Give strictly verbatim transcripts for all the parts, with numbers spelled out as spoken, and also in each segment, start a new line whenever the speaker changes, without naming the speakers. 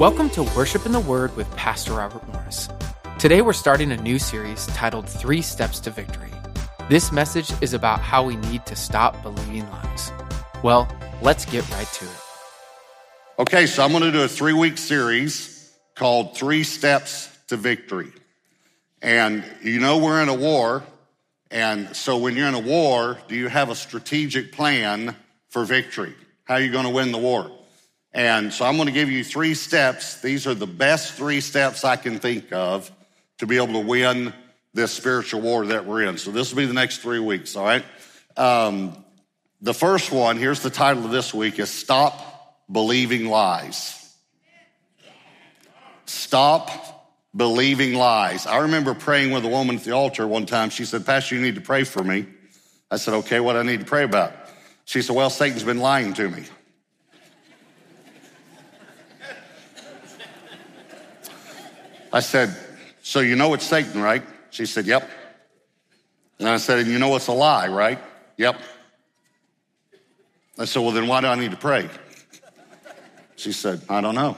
Welcome to Worship in the Word with Pastor Robert Morris. Today we're starting a new series titled Three Steps to Victory. This message is about how we need to stop believing lies. Well, let's get right to it.
Okay, so I'm going to do a three-week series called Three Steps to Victory. And you know we're in a war, and so when you're in a war, do you have a strategic plan for victory? How are you going to win the war? And so I'm going to give you three steps. These are the best three steps I can think of to be able to win this spiritual war that we're in. So this will be the next three weeks, all right? Um, the first one, here's the title of this week, is Stop Believing Lies. Stop believing lies. I remember praying with a woman at the altar one time. She said, Pastor, you need to pray for me. I said, okay, what do I need to pray about? She said, well, Satan's been lying to me. I said, so you know it's Satan, right? She said, yep. And I said, and you know it's a lie, right? Yep. I said, well, then why do I need to pray? She said, I don't know.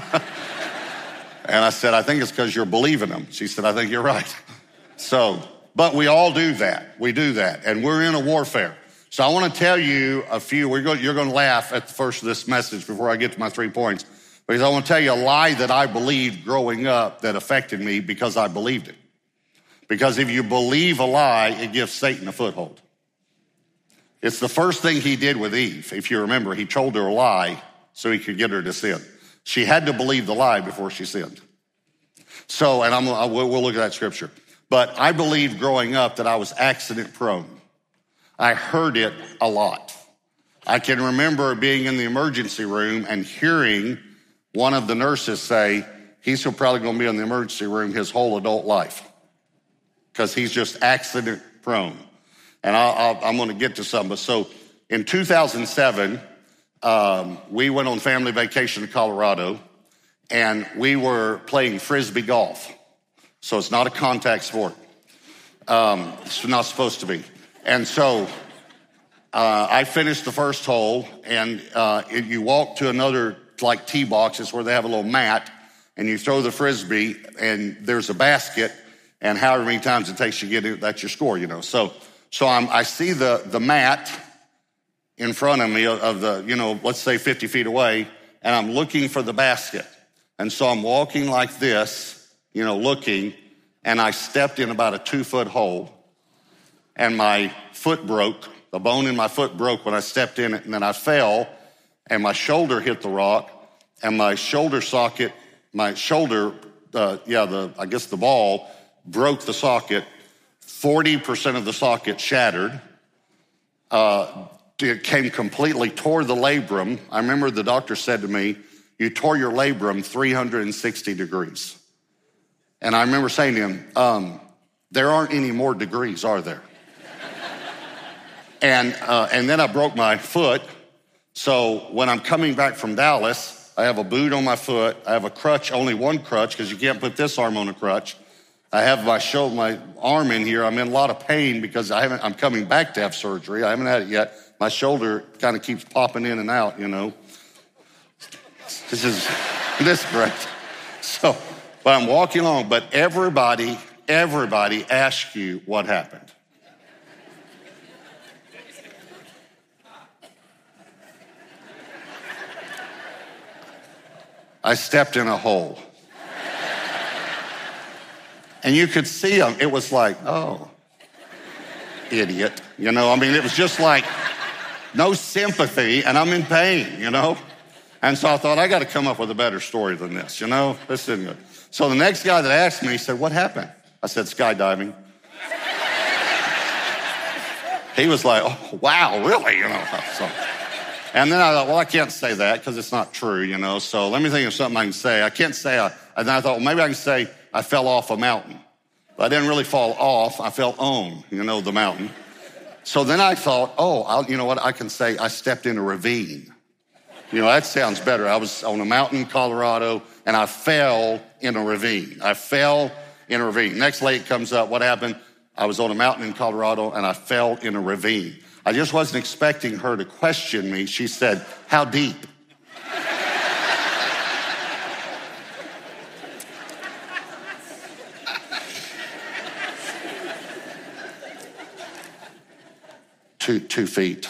And I said, I think it's because you're believing them. She said, I think you're right. So, but we all do that. We do that. And we're in a warfare. So I want to tell you a few. We're going, you're going to laugh at the first of this message before I get to my three points. Because I want to tell you a lie that I believed growing up that affected me because I believed it. Because if you believe a lie, it gives Satan a foothold. It's the first thing he did with Eve. If you remember, he told her a lie so he could get her to sin. She had to believe the lie before she sinned. So, and I'm, we'll look at that scripture. But I believed growing up that I was accident prone. I heard it a lot. I can remember being in the emergency room and hearing one of the nurses say, he's probably going to be in the emergency room his whole adult life because he's just accident prone. And I'll, I'll, I'm going to get to some. But so in two thousand seven, um, we went on family vacation to Colorado, and we were playing Frisbee golf. So it's not a contact sport. Um, it's not supposed to be. And so uh, I finished the first hole, and uh, it, you walk to another like tee boxes where they have a little mat, and you throw the Frisbee, and there's a basket, and however many times it takes you to get it, that's your score, you know. So so I'm, I see the, the mat in front of me of the, you know, let's say fifty feet away, and I'm looking for the basket. And so I'm walking like this, you know, looking, and I stepped in about a two-foot hole, and my foot broke. The bone in my foot broke when I stepped in it, and then I fell, and my shoulder hit the rock, and my shoulder socket, my shoulder, uh, yeah, the I guess the ball broke the socket. forty percent of the socket shattered. Uh, it came completely, tore the labrum. I remember the doctor said to me, you tore your labrum three hundred sixty degrees. And I remember saying to him, um, there aren't any more degrees, are there? and uh, and then I broke my foot. So when I'm coming back from Dallas, I have a boot on my foot. I have a crutch, only one crutch, because you can't put this arm on a crutch. I have my shoulder, my arm in here. I'm in a lot of pain because I haven't. I'm coming back to have surgery. I haven't had it yet. My shoulder kind of keeps popping in and out, you know. This is this is great. So, but I'm walking along. But everybody, everybody asks you what happened. I stepped in a hole. And you could see them. It was like, oh, idiot. You know, I mean, it was just like no sympathy, and I'm in pain, you know? And so I thought, I got to come up with a better story than this, you know? This isn't good. So the next guy that asked me, he said, what happened? I said, skydiving. He was like, oh, wow, really? You know, so... And then I thought, well, I can't say that because it's not true, you know. So let me think of something I can say. I can't say, I, and then I thought, well, maybe I can say I fell off a mountain. But I didn't really fall off. I fell on, you know, the mountain. So then I thought, oh, I'll, you know what? I can say I stepped in a ravine. You know, that sounds better. I was on a mountain in Colorado, and I fell in a ravine. I fell in a ravine. Next lady comes up, what happened? I was on a mountain in Colorado, and I fell in a ravine. I just wasn't expecting her to question me. She said, how deep? two, two feet.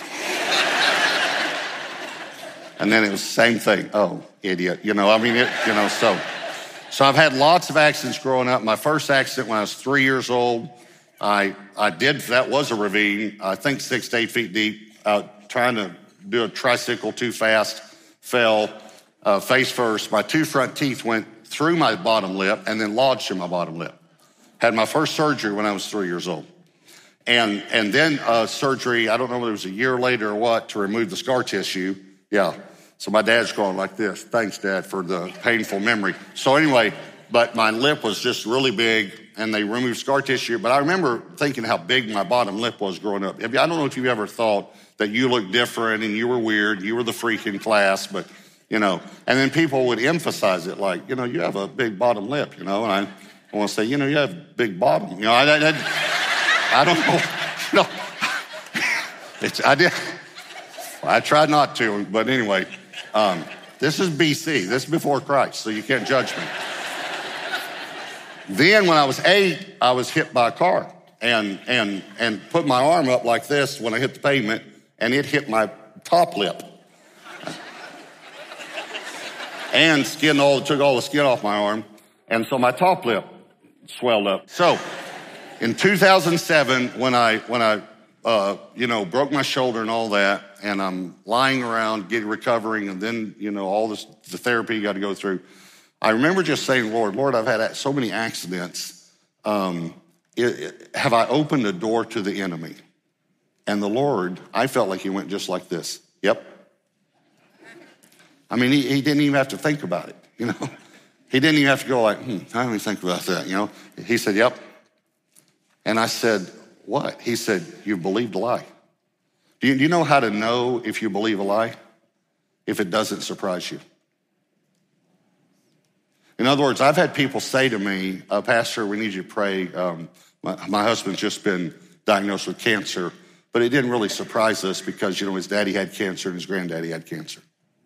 And then it was the same thing. Oh, idiot. You know, I mean, it, you know, so. So I've had lots of accidents growing up. My first accident when I was three years old, I I did, that was a ravine, I think six to eight feet deep, uh, trying to do a tricycle too fast, fell uh, face first. My two front teeth went through my bottom lip and then lodged in my bottom lip. Had my first surgery when I was three years old. And and then uh, surgery, I don't know whether it was a year later or what, to remove the scar tissue. Yeah. So my dad's going like this. Thanks, Dad, for the painful memory. So anyway, but my lip was just really big, and they removed scar tissue. But I remember thinking how big my bottom lip was growing up. I don't know if you've ever thought that you looked different and you were weird, you were the freak in class, but, you know. And then people would emphasize it like, you know, you have a big bottom lip, you know. And I, I want to say, you know, you have a big bottom. You know, I, I, I, I don't know. You know, it's, I did. I tried not to, but anyway. Um, this is B C. This is before Christ, so you can't judge me. Then when I was eight, I was hit by a car and and and put my arm up like this when I hit the pavement, and it hit my top lip. And skin all took all the skin off my arm, and so my top lip swelled up. So in two thousand seven, when I when I uh, you know broke my shoulder and all that, and I'm lying around getting recovering, and then you know all this the therapy you got to go through. I remember just saying, Lord, Lord, I've had so many accidents. Um, it, it, have I opened a door to the enemy? And the Lord, I felt like he went just like this. Yep. I mean, he, he didn't even have to think about it, you know. He didn't even have to go like, hmm, I don't even think about that, you know. He said, yep. And I said, what? He said, you believed a lie. Do you, do you know how to know if you believe a lie? If it doesn't surprise you. In other words, I've had people say to me, uh, Pastor, we need you to pray. Um, my, my husband's just been diagnosed with cancer, but it didn't really surprise us because, you know, his daddy had cancer and his granddaddy had cancer.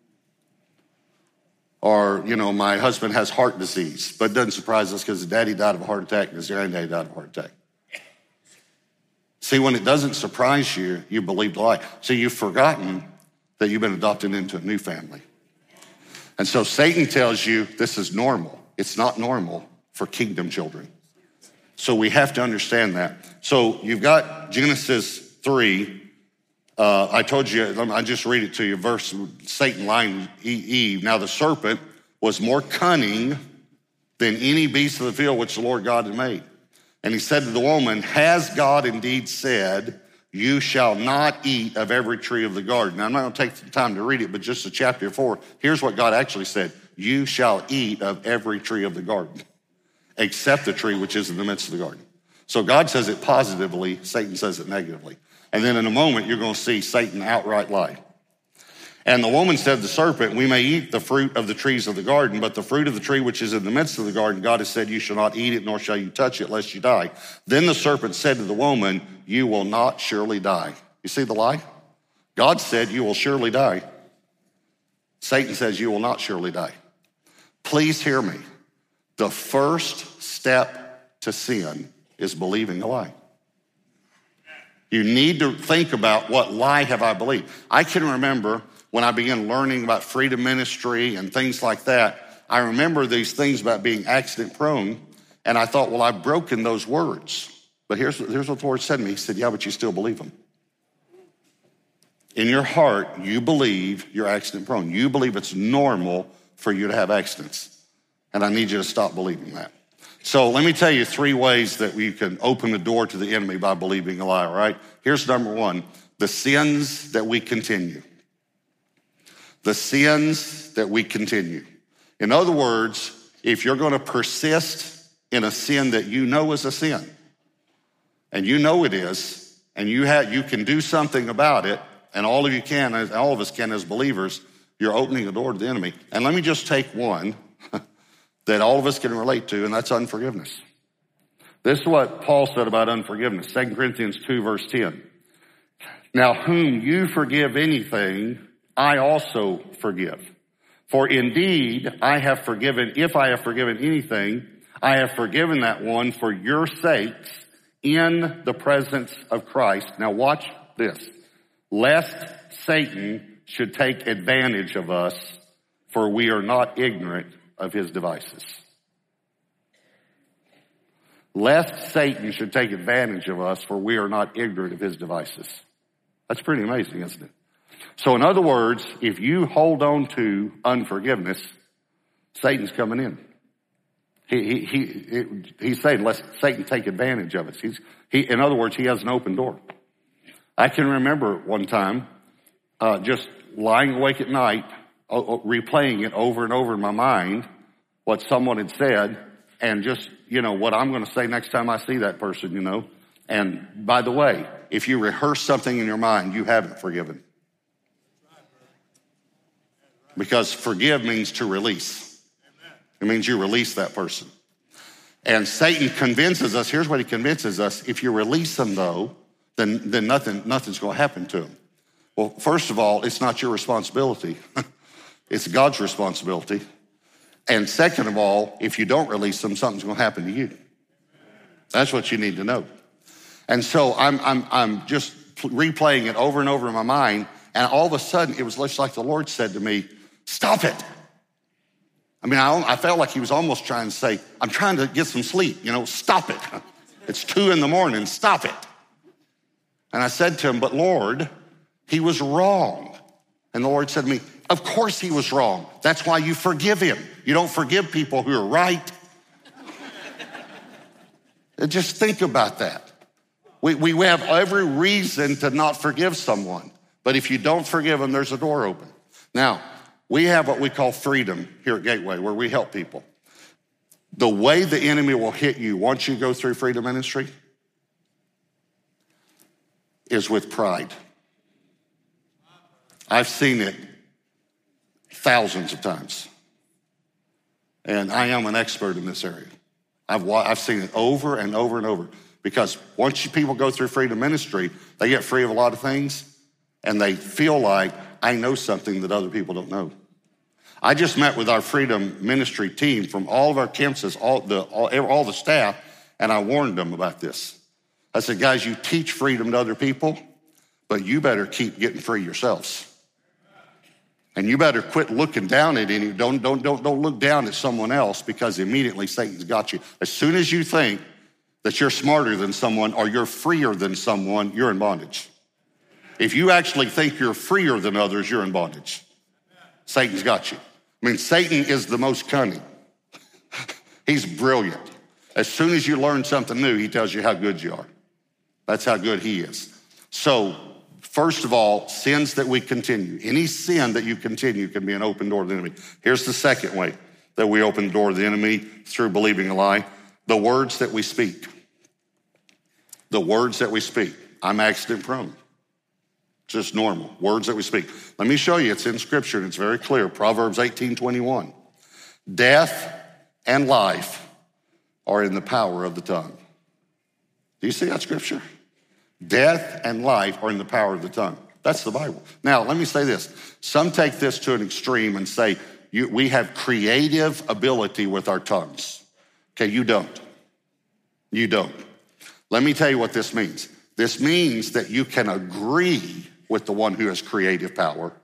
Or, you know, my husband has heart disease, but it doesn't surprise us because his daddy died of a heart attack and his granddaddy died of a heart attack. See, when it doesn't surprise you, you believe the lie. See, you've forgotten that you've been adopted into a new family. And so Satan tells you this is normal. It's not normal for kingdom children. So we have to understand that. So you've got Genesis three. Uh, I told you, I just read it to you, verse, Satan lying Eve. Now the serpent was more cunning than any beast of the field which the Lord God had made. And he said to the woman, has God indeed said, you shall not eat of every tree of the garden? Now, I'm not going to take the time to read it, but just the chapter four, here's what God actually said. You shall eat of every tree of the garden, except the tree which is in the midst of the garden. So God says it positively, Satan says it negatively. And then in a moment, you're going to see Satan outright lie. And the woman said to the serpent, we may eat the fruit of the trees of the garden, but the fruit of the tree which is in the midst of the garden, God has said, you shall not eat it, nor shall you touch it, lest you die. Then the serpent said to the woman, you will not surely die. You see the lie? God said, you will surely die. Satan says, you will not surely die. Please hear me. The first step to sin is believing a lie. You need to think about what lie have I believed. I can remember when I began learning about freedom ministry and things like that, I remember these things about being accident prone, and I thought, well, I've broken those words. But here's, here's what the Lord said to me. He said, yeah, but you still believe them. In your heart, you believe you're accident prone. You believe it's normal for you to have accidents. And I need you to stop believing that. So let me tell you three ways that we can open the door to the enemy by believing a lie, all right? Here's number one, the sins that we continue. The sins that we continue. In other words, if you're going to persist in a sin that you know is a sin, and you know it is, and you have you can do something about it, and all of you can, all of us can as believers, you're opening the door to the enemy. And let me just take one that all of us can relate to, and that's unforgiveness. This is what Paul said about unforgiveness, Second Corinthians two, verse ten. Now, whom you forgive anything, I also forgive. For indeed, I have forgiven, if I have forgiven anything, I have forgiven that one for your sakes in the presence of Christ. Now watch this. lest Satan should take advantage of us, for we are not ignorant of his devices. Lest Satan should take advantage of us, for we are not ignorant of his devices. That's pretty amazing, isn't it? So in other words, if you hold on to unforgiveness, Satan's coming in. He, he, he, he's saying, let Satan take advantage of us. He's, he, in other words, he has an open door. I can remember one time, uh, just lying awake at night, uh, replaying it over and over in my mind, what someone had said, and just, you know, what I'm going to say next time I see that person, you know. And by the way, if you rehearse something in your mind, you haven't forgiven. Because forgive means to release. It means you release that person. And Satan convinces us, here's what he convinces us, if you release them though, then, then nothing, nothing's going to happen to them. Well, first of all, it's not your responsibility. It's God's responsibility. And second of all, if you don't release them, something's going to happen to you. That's what you need to know. And so I'm, I'm, I'm just replaying it over and over in my mind, and all of a sudden it was just like the Lord said to me, stop it. I mean, I, I felt like he was almost trying to say, I'm trying to get some sleep, you know, stop it. It's two in the morning, stop it. And I said to him, but Lord, he was wrong. And the Lord said to me, of course he was wrong. That's why you forgive him. You don't forgive people who are right. And just think about that. We, we have every reason to not forgive someone. But if you don't forgive them, there's a door open. Now, we have what we call freedom here at Gateway, where we help people. The way the enemy will hit you once you go through Freedom Ministry is with pride. I've seen it thousands of times. And I am an expert in this area. I've, I've seen it over and over and over. Because once you, people go through Freedom Ministry, they get free of a lot of things, and they feel like, I know something that other people don't know. I just met with our Freedom Ministry team from all of our campuses, all the, all, all the staff, and I warned them about this. I said, guys, you teach freedom to other people, but you better keep getting free yourselves. And you better quit looking down at any, don't, don't, don't, don't look down at someone else, because immediately Satan's got you. As soon as you think that you're smarter than someone or you're freer than someone, you're in bondage. If you actually think you're freer than others, you're in bondage. Satan's got you. I mean, Satan is the most cunning. He's brilliant. As soon as you learn something new, he tells you how good you are. That's how good he is. So, first of all, sins that we continue. Any sin that you continue can be an open door to the enemy. Here's the second way that we open the door to the enemy through believing a lie. The words that we speak. The words that we speak. I'm accident prone. Just normal. Words that we speak. Let me show you. It's in Scripture and it's very clear. Proverbs eighteen twenty-one. Death and life are in the power of the tongue. Do you see that Scripture? Death and life are in the power of the tongue. That's the Bible. Now, let me say this. Some take this to an extreme and say, you, we have creative ability with our tongues. Okay, you don't. You don't. Let me tell you what this means. This means that you can agree with the one who has creative power,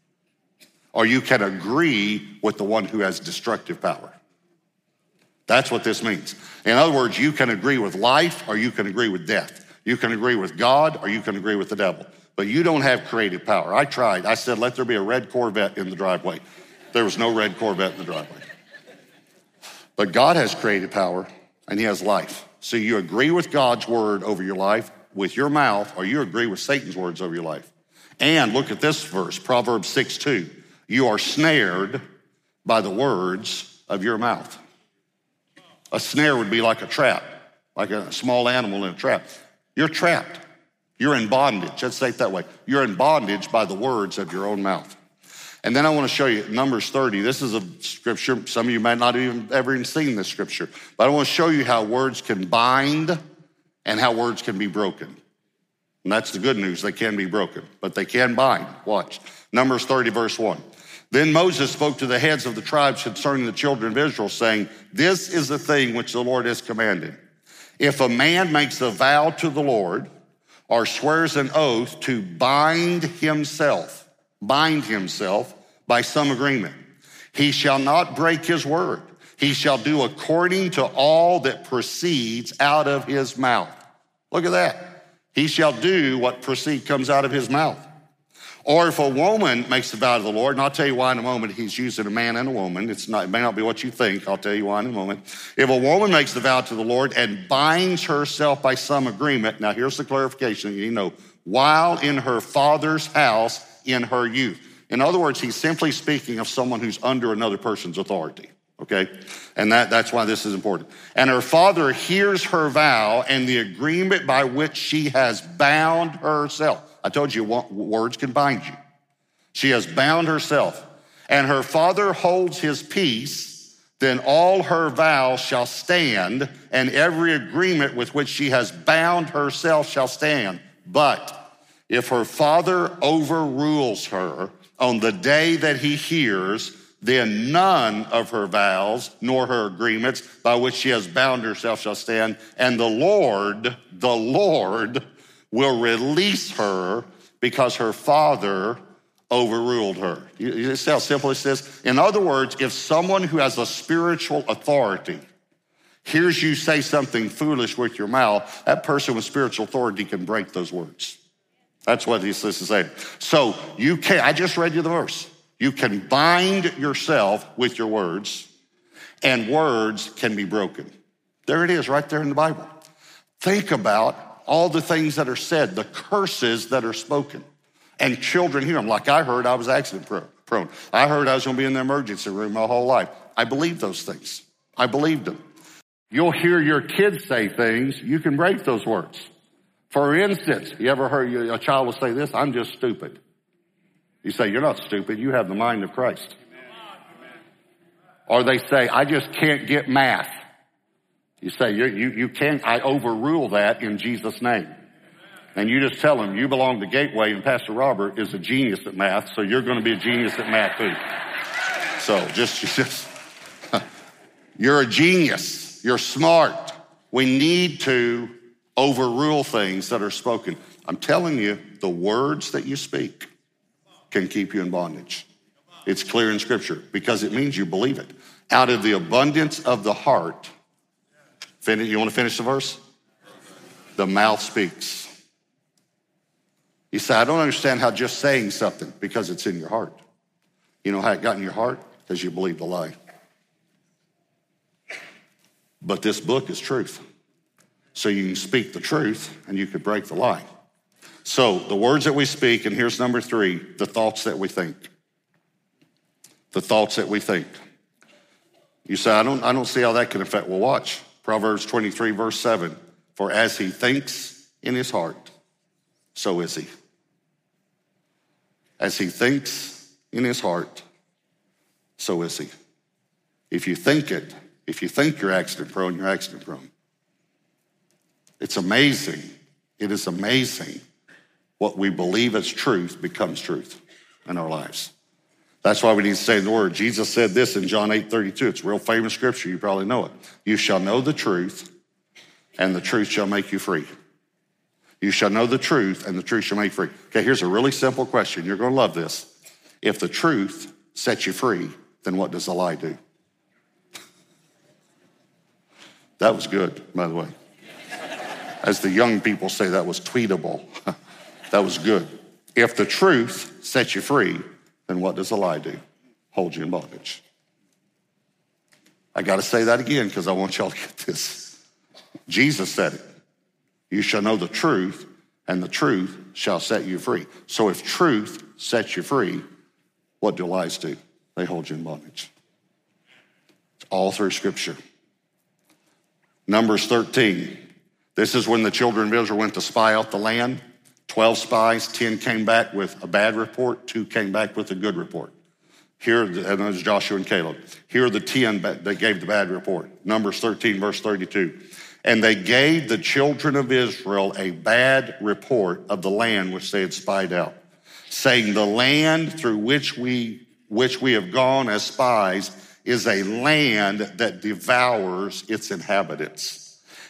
or you can agree with the one who has destructive power. That's what this means. In other words, you can agree with life or you can agree with death. You can agree with God or you can agree with the devil. But you don't have creative power. I tried. I said, let there be a red Corvette in the driveway. There was no red Corvette in the driveway. But God has creative power and he has life. So you agree with God's word over your life with your mouth, or you agree with Satan's words over your life. And look at this verse, Proverbs six two. You are snared by the words of your mouth. A snare would be like a trap, like a small animal in a trap. You're trapped. You're in bondage. Let's say it that way. You're in bondage by the words of your own mouth. And then I want to show you Numbers thirty. This is a scripture. Some of you might not even ever even seen this scripture. But I want to show you how words can bind and how words can be broken. And that's the good news. They can be broken, but they can bind. Watch. Numbers thirty, verse one. Then Moses spoke to the heads of the tribes concerning the children of Israel, saying, this is the thing which the Lord has commanded. If a man makes a vow to the Lord, or swears an oath to bind himself, bind himself by some agreement, he shall not break his word. He shall do according to all that proceeds out of his mouth. Look at that. He shall do what proceed comes out of his mouth. Or if a woman makes a vow to the Lord, and I'll tell you why in a moment, he's using a man and a woman. It's not, it may not be what you think. I'll tell you why in a moment. If a woman makes the vow to the Lord and binds herself by some agreement, now here's the clarification, you know, while in her father's house in her youth. In other words, he's simply speaking of someone who's under another person's authority, okay? And that, that's why this is important. And her father hears her vow and the agreement by which she has bound herself. I told you words can bind you. She has bound herself. And her father holds his peace, then all her vows shall stand, and every agreement with which she has bound herself shall stand. But if her father overrules her on the day that he hears, then none of her vows nor her agreements by which she has bound herself shall stand. And the Lord, the Lord will release her because her father overruled her. You see how simple this is? In other words, if someone who has a spiritual authority hears you say something foolish with your mouth, that person with spiritual authority can break those words. That's what this is saying. So you can, I just read you the verse. You can bind yourself with your words, and words can be broken. There it is, right there in the Bible. Think about all the things that are said, the curses that are spoken, and children hear them. Like I heard I was accident prone. I heard I was gonna be in the emergency room my whole life. I believed those things. I believed them. You'll hear your kids say things, you can break those words. For instance, you ever heard a child will say this, I'm just stupid. You say, you're not stupid, you have the mind of Christ. Or they say, I just can't get math. You say, you, you, you can't, I overrule that in Jesus' name. And you just tell them, you belong to Gateway and Pastor Robert is a genius at math, so you're gonna be a genius at math too. So just, just you're a genius, you're smart. We need to overrule things that are spoken. I'm telling you, the words that you speak can keep you in bondage. It's clear in Scripture because it means you believe it. Out of the abundance of the heart, finish, you want to finish the verse? The mouth speaks. You say, I don't understand how just saying something, because it's in your heart. You know how it got in your heart? Because you believe the lie. But this book is truth. So you can speak the truth and you could break the lie. So the words that we speak, and here's number three, the thoughts that we think. The thoughts that we think. You say, I don't, I don't see how that can affect. Well, watch. Proverbs twenty-three, verse seven. For as he thinks in his heart, so is he. As he thinks in his heart, so is he. If you think it, if you think you're accident prone, you're accident prone. It's amazing. It is amazing what we believe as truth becomes truth in our lives. That's why we need to say the word. Jesus said this in John eight thirty-two. It's a real famous scripture. You probably know it. You shall know the truth, and the truth shall make you free. You shall know the truth, and the truth shall make you free. Okay, here's a really simple question. You're going to love this. If the truth sets you free, then what does the lie do? That was good, by the way. As the young people say, that was tweetable. That was good. If the truth sets you free, then what does the lie do? Hold you in bondage. I got to say that again because I want y'all to get this. Jesus said it. You shall know the truth, and the truth shall set you free. So if truth sets you free, what do lies do? They hold you in bondage. It's all through Scripture. Numbers thirteen. This is when the children of Israel went to spy out the land. Twelve spies, ten came back with a bad report, two came back with a good report. Here, and there's Joshua and Caleb. Here are the ten that gave the bad report. Numbers thirteen, verse thirty-two. And they gave the children of Israel a bad report of the land which they had spied out, saying, the land through which we, which we have gone as spies is a land that devours its inhabitants.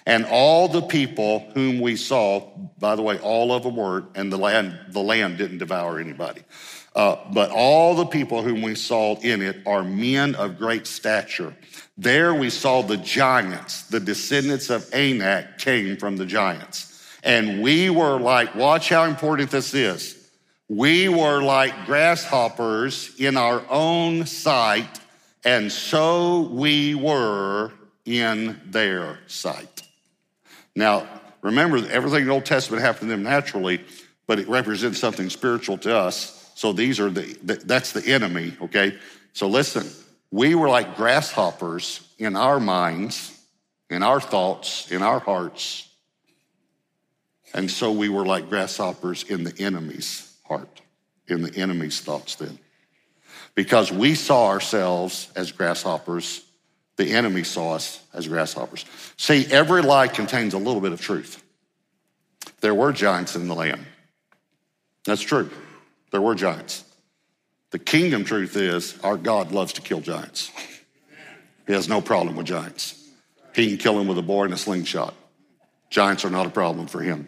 And all the people whom we saw, by the way, all of them were, and the land, the land didn't devour anybody. Uh, but all the people whom we saw in it are men of great stature. There we saw the giants, the descendants of Anak came from the giants. And we were like, watch how important this is. We were like grasshoppers in our own sight, and so we were in their sight. Now, remember, everything in the Old Testament happened to them naturally, but it represents something spiritual to us. So these are the, that's the enemy, okay? So listen, we were like grasshoppers in our minds, in our thoughts, in our hearts. And so we were like grasshoppers in the enemy's heart, in the enemy's thoughts then. Because we saw ourselves as grasshoppers, the enemy saw us as grasshoppers. See, every lie contains a little bit of truth. There were giants in the land. That's true. There were giants. The kingdom truth is our God loves to kill giants. He has no problem with giants. He can kill them with a bow and a slingshot. Giants are not a problem for him.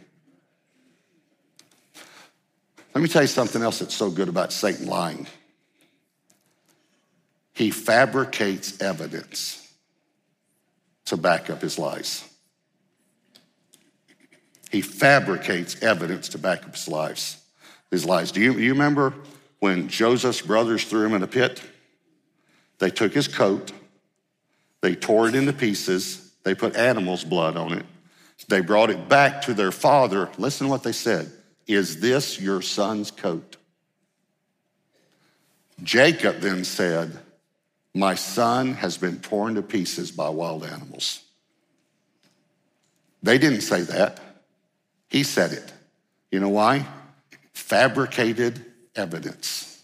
Let me tell you something else that's so good about Satan lying. He fabricates evidence to back up his lies. He fabricates evidence to back up his lies. His lies. Do you, you remember when Joseph's brothers threw him in a pit? They took his coat, they tore it into pieces, they put animal's blood on it. They brought it back to their father. Listen to what they said. Is this your son's coat? Jacob then said, my son has been torn to pieces by wild animals. They didn't say that. He said it. You know why? Fabricated evidence.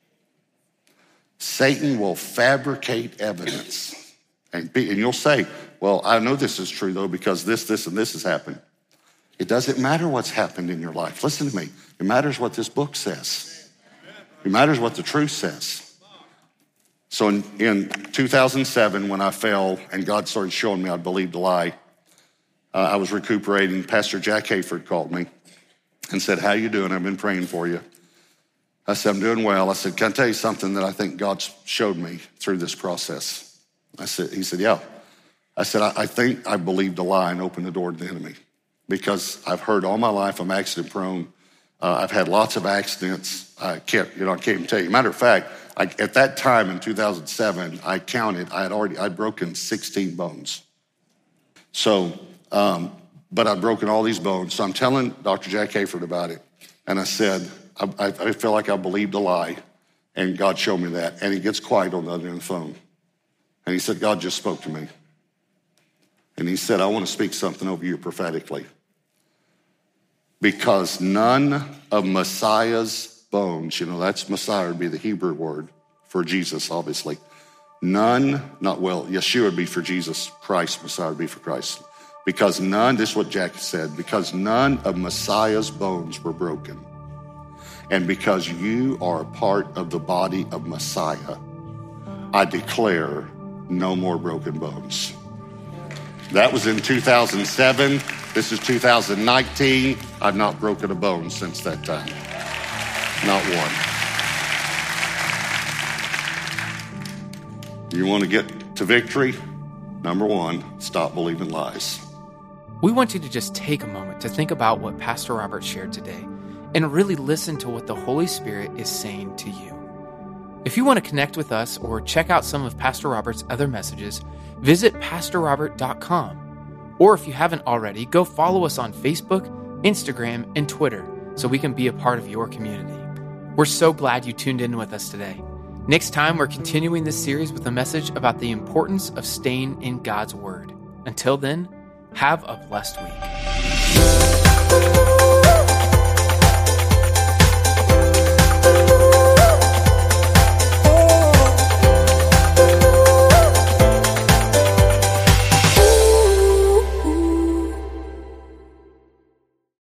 Satan will fabricate evidence. And, be, and you'll say, well, I know this is true though because this, this, and this has happened. It doesn't matter what's happened in your life. Listen to me. It matters what this book says. It matters what the truth says. So in, in two thousand seven, when I fell and God started showing me I believed a lie, uh, I was recuperating. Pastor Jack Hayford called me and said, how you doing? I've been praying for you. I said, I'm doing well. I said, can I tell you something that I think God showed me through this process? I said, he said, yeah. I said, I, I think I believed a lie and opened the door to the enemy because I've heard all my life I'm accident prone. Uh, I've had lots of accidents. I can't, you know, I can't even tell you. Matter of fact, I, at that time in two thousand seven, I counted, I had already, I'd broken sixteen bones. So, um, but I'd broken all these bones. So I'm telling Doctor Jack Hayford about it. And I said, I, I, I feel like I believed a lie and God showed me that. And he gets quiet on the other end of the phone. And he said, God just spoke to me. And he said, I want to speak something over you prophetically. Because none of Messiah's bones, you know, that's Messiah would be the Hebrew word for Jesus, obviously. None, not well, Yeshua would be for Jesus, Christ, Messiah would be for Christ. Because none, this is what Jack said, because none of Messiah's bones were broken. And because you are a part of the body of Messiah, I declare no more broken bones. That was in two thousand seven. This is two thousand nineteen. I've not broken a bone since that time. Not one. You want to get to victory? Number one, stop believing lies.
We want you to just take a moment to think about what Pastor Robert shared today and really listen to what the Holy Spirit is saying to you. If you want to connect with us or check out some of Pastor Robert's other messages, visit pastor robert dot com. Or if you haven't already, go follow us on Facebook, Instagram, and Twitter so we can be a part of your community. We're so glad you tuned in with us today. Next time, we're continuing this series with a message about the importance of staying in God's Word. Until then, have a blessed week.